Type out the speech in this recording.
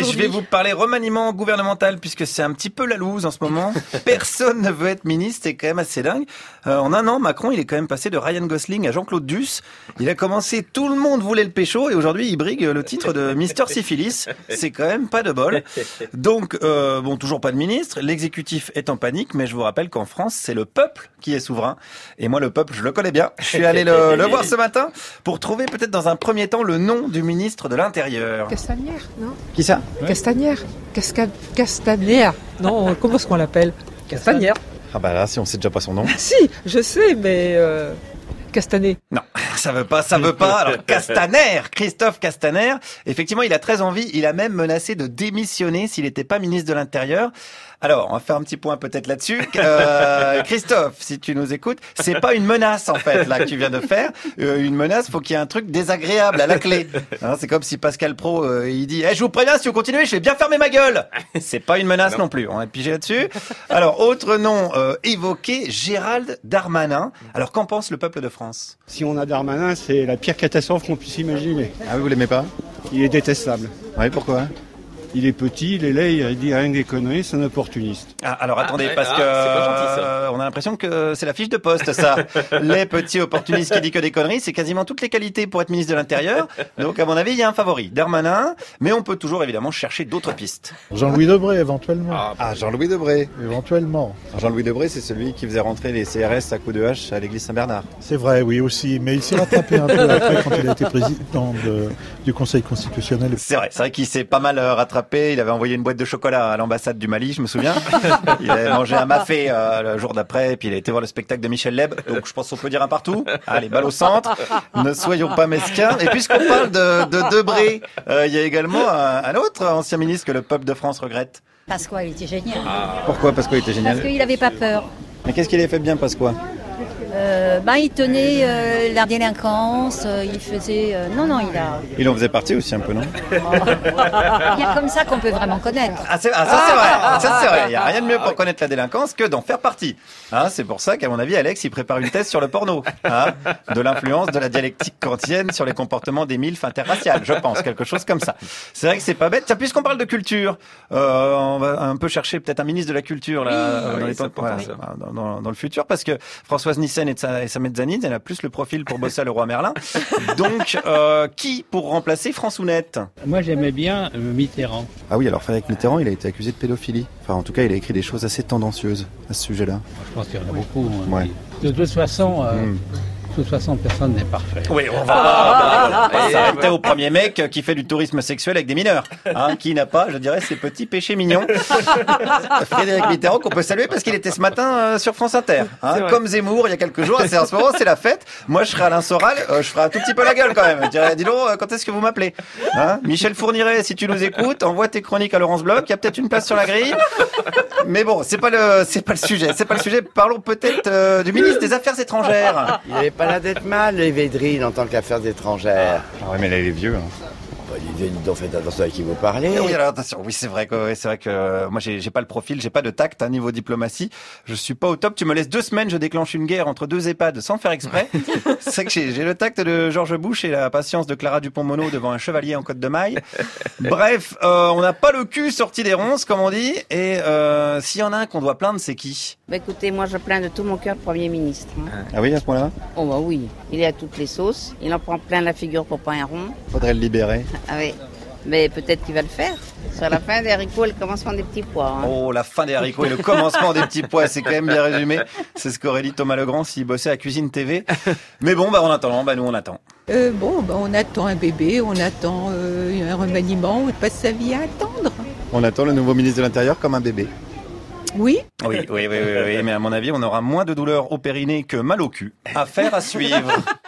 aujourd'hui. Je vais vous parler remaniement gouvernemental puisque c'est un petit peu la loose en ce moment. Personne ne veut être ministre, c'est quand même assez dingue. En un an, Macron, il est quand même passé de Ryan Gosling à Jean-Claude Duss. Il a commencé, tout le monde voulait le pécho et aujourd'hui, il brigue le titre de Mister Syphilis. C'est quand même pas de bol. Donc, toujours pas de ministre. L'exécutif est en panique, mais je vous rappelle qu'en France, c'est le peuple qui est souverain. Et moi, le peuple, je le connais bien. Je suis allé le voir ce matin pour trouver peut-être dans un premier temps le nom du ministre de l'Intérieur. Castagnère, non? Qui ça? Castagnère. Castagnère. Non, comment est-ce qu'on l'appelle? Castagnère. Ah bah là, si on sait déjà pas son nom. Si, je sais, mais Castanet. Non, ça veut pas. Alors, Castaner, Christophe Castaner, effectivement, il a très envie, il a même menacé de démissionner s'il n'était pas ministre de l'Intérieur. Alors, on va faire un petit point peut-être là-dessus. Christophe, si tu nous écoutes, c'est pas une menace en fait là que tu viens de faire. Une menace, faut qu'il y ait un truc désagréable à la clé. Hein, c'est comme si Pascal Praud, il dit je vous préviens, si vous continuez, je vais bien fermer ma gueule. C'est pas une menace non plus. On a pigé là-dessus. Alors, autre nom évoqué, Gérald Darmanin. Alors, qu'en pense le peuple de France? Si on a Darmanin, c'est la pire catastrophe qu'on puisse imaginer. Ah oui, vous l'aimez pas? Il est détestable. Oui, pourquoi? Il est petit, il est laid, il dit rien que des conneries, c'est un opportuniste. Ah, alors attendez, parce que c'est pas gentil, ça. on a l'impression que c'est la fiche de poste, ça. Les petits opportunistes qui dit que des conneries, c'est quasiment toutes les qualités pour être ministre de l'Intérieur. Donc à mon avis, il y a un favori, Darmanin, mais on peut toujours évidemment chercher d'autres pistes. Jean-Louis Debré, éventuellement. Ah, Jean-Louis Debré. Éventuellement. Jean-Louis Debré, c'est celui qui faisait rentrer les CRS à coups de hache à l'église Saint-Bernard. C'est vrai, oui, aussi. Mais il s'est rattrapé un peu après quand il a été président du Conseil constitutionnel. C'est vrai qu'il s'est pas mal rattrapé. Il avait envoyé une boîte de chocolat à l'ambassade du Mali, je me souviens. Il avait mangé un mafé le jour d'après, et puis il a été voir le spectacle de Michel Leb. Donc je pense qu'on peut dire un partout. Allez, balle au centre. Ne soyons pas mesquins. Et puisqu'on parle de Debré, il y a également un autre ancien ministre que le peuple de France regrette. Pasqua, il était génial. Pourquoi Pasqua était génial? Parce qu'il n'avait pas peur. Mais qu'est-ce qu'il avait fait de bien, Pasqua? Il tenait la délinquance, il faisait... Il en faisait partie aussi un peu, non? Il y a comme ça qu'on peut vraiment connaître. Ça c'est vrai. Ça c'est vrai. Il n'y a rien de mieux pour connaître la délinquance que d'en faire partie. Hein, c'est pour ça qu'à mon avis, Alex, il prépare une thèse sur le porno. Hein, de l'influence de la dialectique kantienne sur les comportements des milfs interraciales, je pense. Quelque chose comme ça. C'est vrai que c'est pas bête. Tiens, puisqu'on parle de culture, on va un peu chercher peut-être un ministre de la culture là, dans le futur, parce que Françoise Nyssen et Samet Zanid, elle a plus le profil pour bosser à Leroy Merlin. Donc, qui pour remplacer Françounette? Moi, j'aimais bien Mitterrand. Ah oui, alors Frédéric Mitterrand, il a été accusé de pédophilie. Enfin, en tout cas, il a écrit des choses assez tendancieuses à ce sujet-là. Je pense qu'il y en a beaucoup. Ouais. De toute façon, personne n'est parfait. Oui, on va pas s'arrêter au premier mec qui fait du tourisme sexuel avec des mineurs, hein, qui n'a pas, je dirais, ces petits péchés mignons. Frédéric Mitterrand, qu'on peut saluer parce qu'il était ce matin sur France Inter, hein, comme Zemmour il y a quelques jours. En ce moment, c'est la fête. Moi, je serai Alain Soral, je ferai un tout petit peu la gueule quand même. Je dirais, dis donc, quand est-ce que vous m'appelez, hein? Michel Fourniret, si tu nous écoutes, envoie tes chroniques à Laurence Bloch. Il y a peut-être une place sur la grille. Mais bon, c'est pas le sujet. C'est pas le sujet. Parlons peut-être du ministre des Affaires étrangères. Il n'avait pas l'air d'être mal, les Védrine, en tant qu'affaires étrangères. Ah ouais, mais là, il est vieux. Hein. Donc faites attention à qui vous parlez. Oui, alors attention. Oui, c'est vrai que moi j'ai pas le profil, j'ai pas de tact à niveau diplomatie. Je suis pas au top. Tu me laisses 2 semaines, je déclenche une guerre entre 2 EHPAD sans faire exprès. C'est vrai que j'ai le tact de Georges Bush et la patience de Clara Dupont-Moreau devant un chevalier en côte de maille. Bref, on n'a pas le cul sorti des ronces, comme on dit. Et s'il y en a un qu'on doit plaindre, c'est qui? Écoutez, moi je plains de tout mon cœur le Premier ministre. Ah oui, à ce point-là? Oh bah oui, il est à toutes les sauces. Il en prend plein la figure pour pas un rond. Faudrait le libérer. Ah oui. Mais peut-être qu'il va le faire. Sur la fin des haricots et le commencement des petits pois. Hein. Oh, la fin des haricots et le commencement des petits pois, c'est quand même bien résumé. C'est ce qu'aurait dit Thomas Legrand s'il bossait à Cuisine TV. Mais bon, en attendant, nous on attend. On attend un bébé, on attend un remaniement, on passe sa vie à attendre. On attend le nouveau ministre de l'Intérieur comme un bébé. Oui. Oui, mais à mon avis, on aura moins de douleurs au périnée que mal au cul. Affaire à suivre.